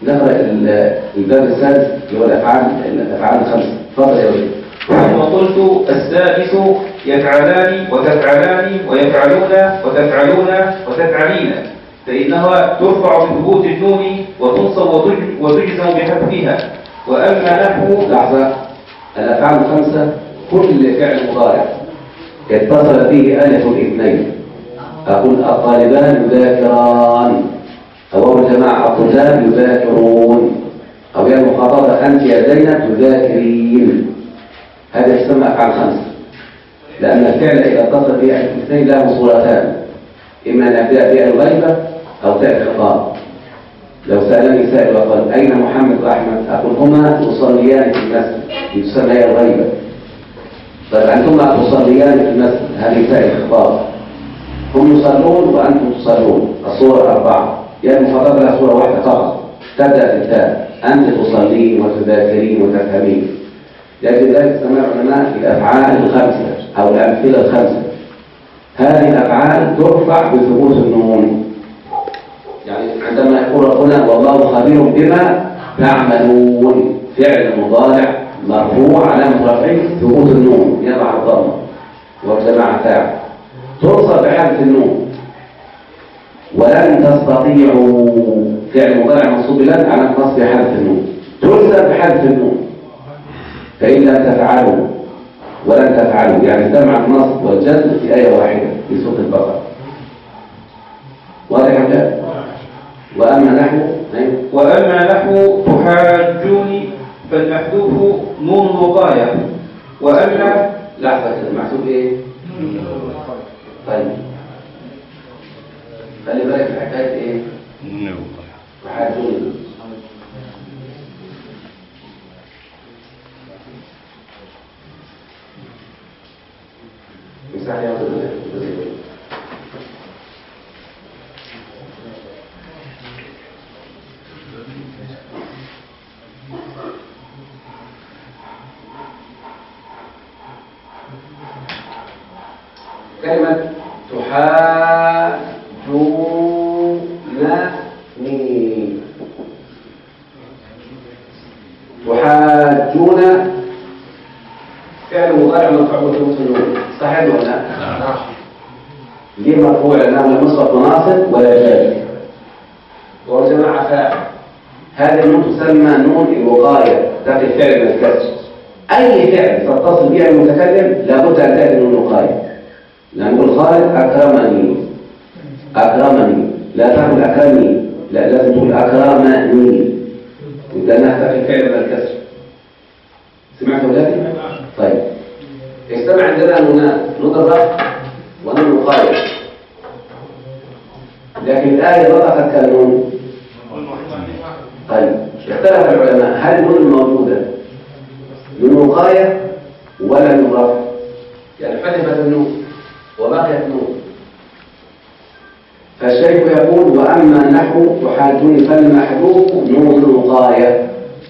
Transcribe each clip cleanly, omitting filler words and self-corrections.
نقرأ الباب السادس اللي هو الأفعال الخمسة. تفضل يا ولد. وقلت السادس يفعلان وتفعلان ويفعلون وتفعلون وتفعلين، فإنها ترفع بثبوت النون وتنصب وتجزم بحذفها. وأما نحو لحظة، الأفعال الخمسة كل فعل مضارع اتصل فيه ألف الاثنين. أقول الطالبان يذاكران، أو الجماعة الطلاب يذاكرون، أو يا المخاطبة أنت يا زينب تذاكرين. هذا يسمى أفعال خمسة، لأن الفعل إذا اتصل به ألف الاثنين له صورتان، إما أن يبدأ بها الغيبة أو تأتي الخطاب. لو سألني سائل وقال أين محمد وأحمد؟ أقول هما يصليان في المسجد، يسمى الغيبة. طيب أنتما تصليان في المسجد، هذه تأتي الخطاب. هم يصلون وأنتم تصلون، الصورة 4. يعني المخاطبة لها صورة واحدة فقط، تبدأ بالتاء، أنت تصلين وتذاكرين وتفهمين. لكن ذلك سمى العلماء الأفعال الخمسة أو الأمثلة الخمسة. هذه الأفعال ترفع بثبوت النون. يعني عندما يقول ربنا والله خبير بما تعملون، فعل مضارع مرفوع علامة رفعه ثبوت النون، يضع الضمة والجماعة فاعل، تنصب بحذف النون. ولن تستطيعوا فعل مضارع منصوب لن على نصب حذف النون، تنصب بحذف النون. فإن لم تفعلوا ولن تفعلوا، يعني جمع النصب والجزم في آية واحدة في سورة البقرة. واضح كده؟ وأما نحو تحاجوني فالمحذوف نون الوقاية. وأما لحظة كده، المحذوف إيه؟ طيب خلي بالك في حكاية إيه؟ تحاجوني. مساحة يا كلمة تحاجون فعل مضارع مرفوع بثبوت النون، صحيح ولا لا؟ نعم. ليه مرفوع؟ لأنه لم يسبق مناصب ولا جاز، والجماعة فاعل. هذه النون تسمى نون الوقاية، تقي الفعل من الكسر. أي فعل تتصل به المتكلم لابد أن تأتي نون الوقاية. نقول خالد أكرمني، لا تقول أكرمني، لا لازم تقول أكرمني، لأنها تأتي الفعل من الكسر. سمعت ولادي؟ طيب اجتمع عندنا نون الرفع ونون الوقاية، لكن الآية نطقت كالنون. طيب اختلف العلماء هل النون الموجودة نون وقاية ولا نون رفع؟ يعني حذفت النون وبقيت نون. فالشيخ يقول وأما نحو تحاجوني فالمحذوف نون الوقاية.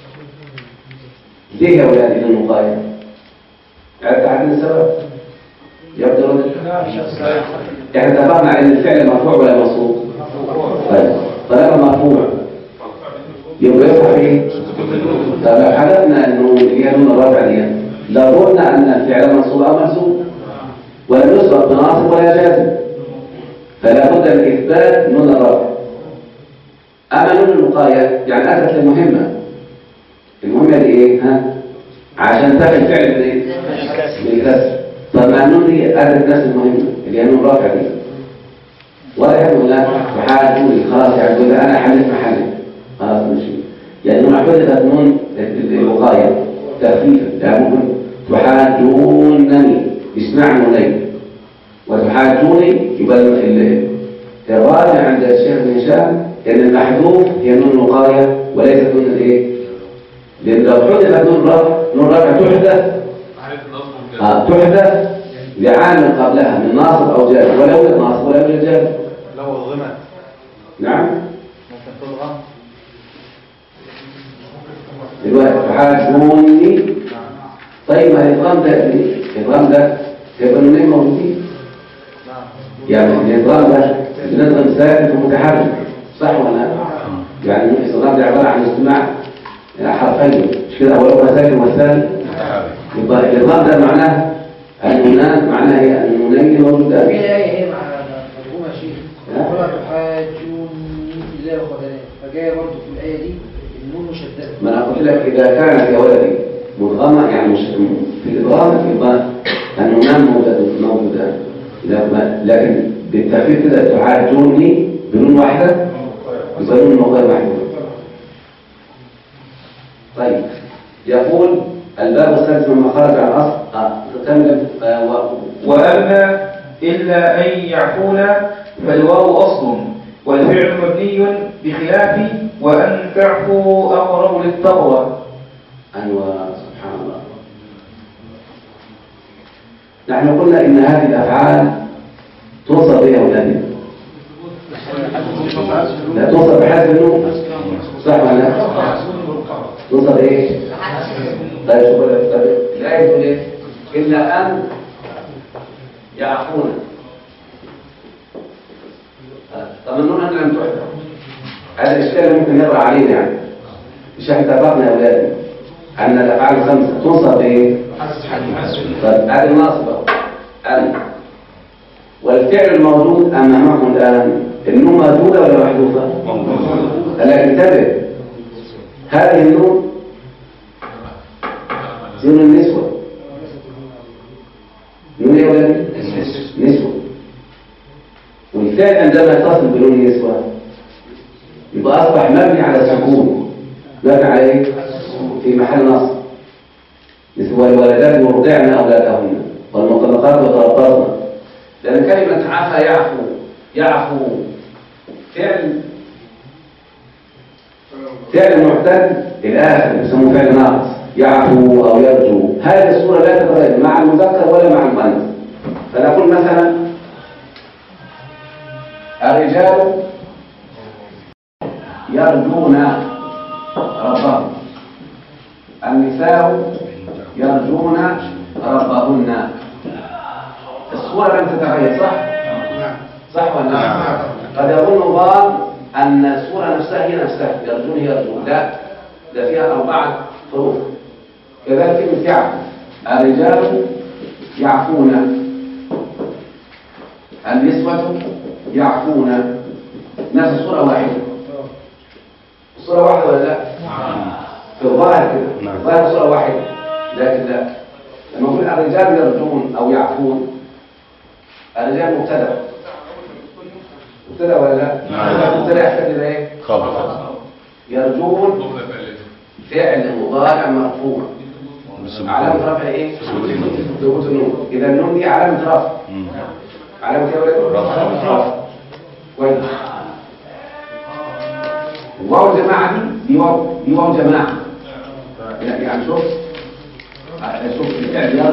ليه يا ولادي نون الوقاية؟ عارفين السبب؟ يبدو رجل؟ يعني اتفقنا على ان الفعل مرفوع ولا منصوب؟ طيب طالما مرفوع يبقى يصح ايه؟ طب لو حدثنا انه هي نون الرفع دي، لو قلنا ان الفعل منصوب او منصوب ولم يسبق بناصب ولا جازم، فلا بد من اثبات نون الرفع. اما نون الوقايه يعني اتت للمهمه. المهمه دي ايه؟ عشان تاخد الفعل من ايه؟ من الكسر. طب مع النون دي اتت نفس المهمه اللي هي نون الرفع دي. ولا يحب لا تحاجوني، خلاص يعني انا حلت محلي، خلاص ماشي. يعني نون حذفت نون الوقايه تخفيفا، يعني ممكن تحاجونني اسمعوا لي، وتحاجوني يبقى الراجع عند الشيخ بن هشام ان المحذوف هي نون الوقايه وليست نون الايه؟ لان لو حذفت نون رفع تحذف لعامل قبلها من ناصب او جازم، ولا يوجد ناصب ولا يوجد جازم. لو ضغمت نعم ممكن تضغم. دلوقتي تحاجوني. طيب ما الإضغام ده يبقى النونين موجودين. يعني الإضغام ده بنضغم ساكن ومتحرك، صح ولا لا؟ يعني الإصغام ده عبارة عن اجتماع حرفين، مش كده؟ أولهما ساكن والثاني يبقى الإصغام ده معناه النونان، معناه هي النونين موجودان. في آية هي مفهومة يا شيخ، ولا تحاجوني في الله وخدناه، فجاية برضه في الآية دي النون مشددة. ما أنا قلت لك إذا كانت يا ولدي مدغمة يعني مش في الإدغام يبقى النونان موجودان، لكن بالتخفيف كده تحاجوني بنون واحدة يبقى نون غير محدود. طيب يقول الباب السادس مما خرج عن الأصل كمل. وأما إلا أن يعفونا فالواو أصل والفعل مبني بخلاف وأن تعفوا أقرب للتقوى. أيوة سبحان الله. نحن قلنا إن هذه الأفعال توصف بها أولادنا، لا توصف بحذف النون، صح ولا لا؟ توصف إيه؟ طيب شوف الآية تقول إيه؟ إلا أن يعفونا. طب النون أن لم تحذف، هذا الإشكال اللي ممكن يطرأ علينا يعني. مش احنا اتفقنا يا أولادنا أن الأفعال الخمسة توصف بإيه؟ طيب هذه الناصبة أن، والفعل الموجود أمامكم الآن النون موجودة ولا محذوفة؟ هلا انتبه، هذه النون نون النسوة. نون ايه ولا نسوة؟ والفعل عندما يتصل بنون النسوة يبقى أصبح مبني على السكون. مبني على ايه؟ في محل نصب. والولدات يرضعن أولادهن والمطلقات يتربصن. لأن كلمة عفا يعفو فعل معتد الآخر يسموه فعل ناقص، يعفو أو يرجو. هذه الصورة لا تتغير مع المذكر ولا مع المؤنث. فنقول مثلا الرجال يرجون ربهم، النساء يرجون ربهن. الصورة لم تتغير، صح؟ صح ولا لا؟ قد يظن الظان أن الصورة نفسها هي نفسها، يرجون لا، ده فيها 4 حروف. كذلك كلمة يعفو، الرجال يعفون، النسوة يعفون، نفس الصورة واحدة. الصورة واحدة ولا لا؟ في الظاهر كده، الظاهر صورة واحدة، لكن لا. لما نقول الرجال يرجون أو يعفون، الرجال مبتدأ ولا لا؟ مبتدأ يحتاج إلى إيه؟ خبر. يرجون فعل مضارع مرفوع، علامة رفع إيه؟ ثبوت النون. إذا النون دي علامة رفع. علامة إيه يا ولد؟ رفع. كويس. واو الجماعة دي واو جماعة. يعني شوف الفعل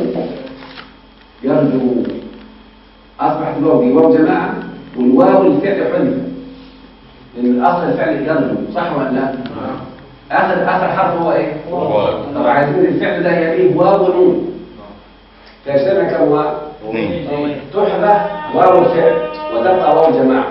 يرجو أصبحت الواو دي واو جماعة، والواو الفعل حذف لأن أصل الفعل يرجو، صح ولا لا؟ آخر حرف هو إيه؟ طب عايزين الفعل ده يليه واو ونون، فيجتمع كم واو؟ تحذف واو الفعل وتبقى واو جماعة.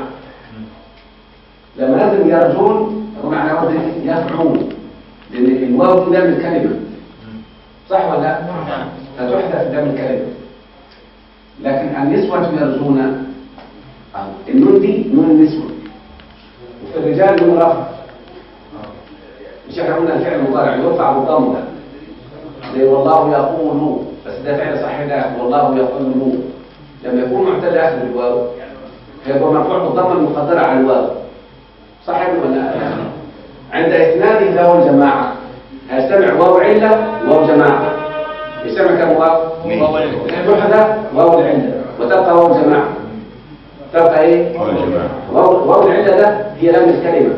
لما نزل يرجون معنى وزن يفعون، لأن الواو دي دم الكلمة، صح ولا لا؟ فتحذف دم الكلمة. لكن النسوة يرجون، النون دي نون النسوة، وفي الرجال نون رفع. مش احنا قلنا الفعل المضارع يرفع بالضمة زي والله يقول، بس ده فعل صحيح. لا، والله يقول لما يكون معتل آخر الواو هيبقى مرفوع بالضمة المقدرة على الواو، صح ولا لا؟ عند إسناده له الجماعة هيجتمع واو علة وواو جماعة. يجتمع كم واو؟ تحذف واو العلة وتبقى واو جماعة. تبقى ايه؟ واو العلة ده هي لام الكلمة،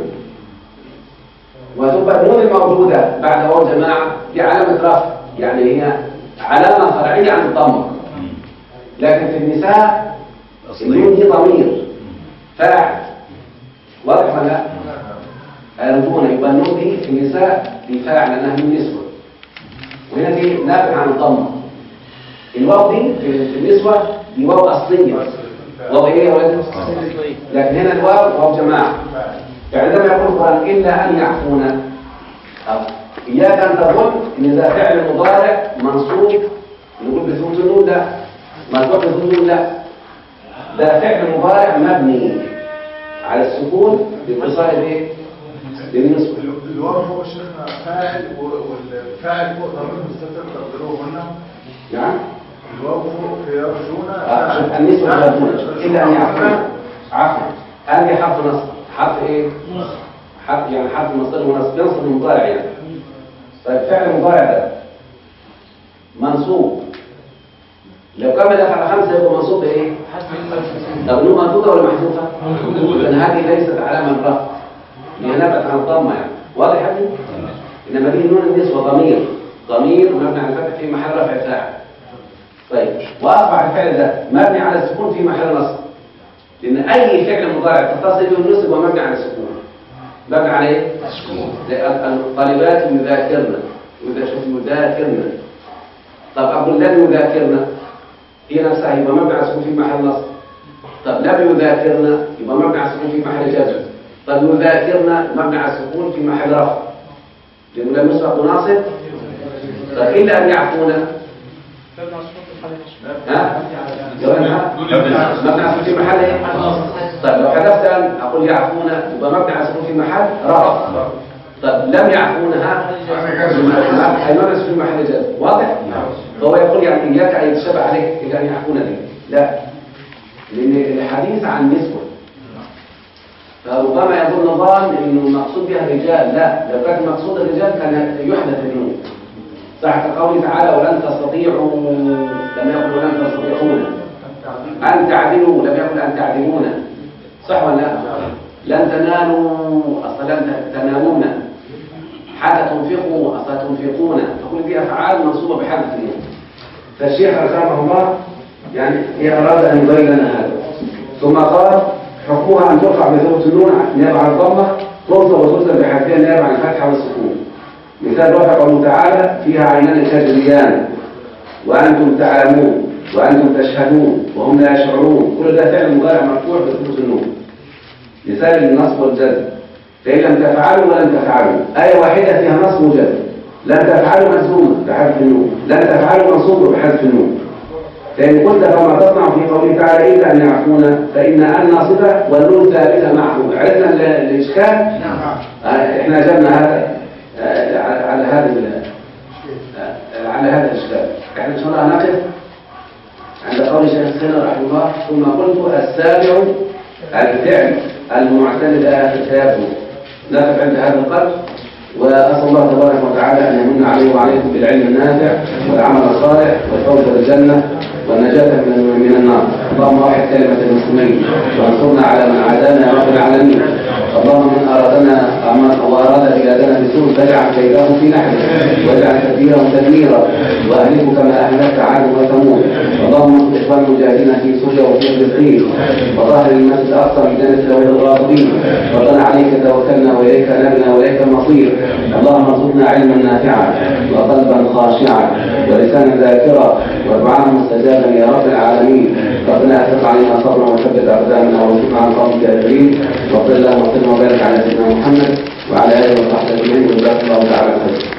وتبقى النون الموجودة بعد واو جماعة دي علامة رفع، يعني هي علامة فرعية عن الضمة. لكن في النساء النون دي ضمير فاعل، واضح ولا لا؟ يرجون، يبقى النون دي في النساء دي فاعل لأنها من نسوة، وهنا دي نابع عن الضمة. الواو دي في النسوة دي واو أصلية، واو ايه يا ولد؟ لكن هنا الواو واو جماعة، يعني عندما يقول القرآن إلا أن يعفونا، إياك أن تظن إن ده فعل مضارع منصوب نقول بثبوت النون، لا مرفوع بثبوت النون، لا ده فعل مضارع مبني على السكون باتصال ايه؟ بالنسبة. الواو هو شيخنا فاعل والفاعل فوق ضمير مستتر تقدروه هنا. نعم. الواو فوق في يرجون. النسبة يرجون إلا أن يعفونا. عفوا. أن حرف نصب، حرف ايه؟ حرف يعني حرف مصدر ونصب ينصب المضارع يعني. طيب فعل المضارع ده منصوب لو كمل على 5 يبقى منصوب بايه؟ طب النون منصوبه ولا محذوفه؟ اذا هذه ليست علامه الرفع، هي نبعت عن الضمه يعني، واضح يا ابني؟ انما دي النون النسبه ضمير مبني على الفتح في محل رفع فاعل. طيب واصبح الفعل ده مبني على السكون في محل نصب، لان اي فعل مضارع تتصل به النصب ومبني على السكون. مبني على ايه؟ السكون. الطالبات يذاكرن، واذا شوف يذاكرن. طب اقول لن يذاكرن هي نفسها يبقى مبني على السكون في محل نصب. طب لم يذاكرن يبقى مبني على السكون في محل جزم. طب يذاكرن مبني على السكون في محل رفع لانه لم يسبق ناصب. طب الا ان يعفونا ها؟ مبني على السكون في محل ايه؟ طب لو حذفت ان اقول يعفونا يبقى مبني على السكون في محل رفع. طب لم يعفونها هيمارس في محل جزم. واضح؟ فهو يقول يعني إياك أن يتشبه عليك إلى أن يعفون دي، لا، لأن الحديث عن نسبة، فربما يظن ظان إنه المقصود بها الرجال، لا، لو كان المقصود الرجال كان يحدث النون. صح كقوله تعالى ولن تستطيعوا، لم يقل ولن تستطيعون. أن تعدلوا لم يقل أن تعدلون. صح ولا لا؟ لن تنالوا أصلا لن تنالون. حتى تنفقوا أصلا تنفقون. فكل دي أفعال منصوبة بحذف النون. فالشيخ رحمه الله يعني أراد أن يبين لنا هذا، ثم قال حكمها أن ترفع بثبوت النون نيابة عن الضمة، تنصب وتنصب بحذفها نيابة عن الفتحة والسكون. مثال رفع قوله تعالى فيها عينان تجريان وأنتم تعلمون وأنتم تشهدون وهم لا يشعرون، كل ده فعل مضارع مرفوع بثبوت النون. مثال النصب والجزم، فإن لم تفعلوا ولن تفعلوا، آية واحدة فيها نصب وجزم. لن تفعلوا مجزومة بحذف النون، لن تفعلوا منصوب بحذف النون. فإن قلت فما تصنع في قوله تعالى إلا أن يعفونا، فإن أن ناصبة والنون ثابتة معه. عرفنا الإشكال؟ إحنا جبنا هذا على هذا الإشكال. إحنا إن شاء الله نقف عند قول الشيخ السنة رحمه الله. ثم قلت السابع الفعل المعتمد على التيابه. نقف عند هذا القدر، وأسأل الله تبارك وتعالى أن يمن عليه وعليكم بالعلم النافع والعمل الصالح والفوز بالجنة والنجاة من النار. اللهم وحد كلمة المسلمين وانصرنا على من عادانا يا رب العالمين. اللهم من أراد بلادنا بسوء فاجعل كيده في نحره واجعل تدبيره تدميرا وأهلكه كما أهلكت عاد وثمود. اللهم اصلح إخوان المجاهدين في سوريا وفي فلسطين وظاهر المسجد الأقصى من جنة أولي الغاضبين. ربنا عليك توكلنا وإليك أنبنا وإليك المصير. اللهم ارزقنا علما نافعا وقلبا خاشعا ولسانا ذاكرا ودعاء مستجابا يا رب العالمين. ربنا افرغ علينا صبرا وثبت اقدامنا وانصرنا على القوم الكافرين. وصلى الله وسلم وبارك على سيدنا محمد وعلى اله وصحبه اجمعين وجزاكم الله تعالى خيرا.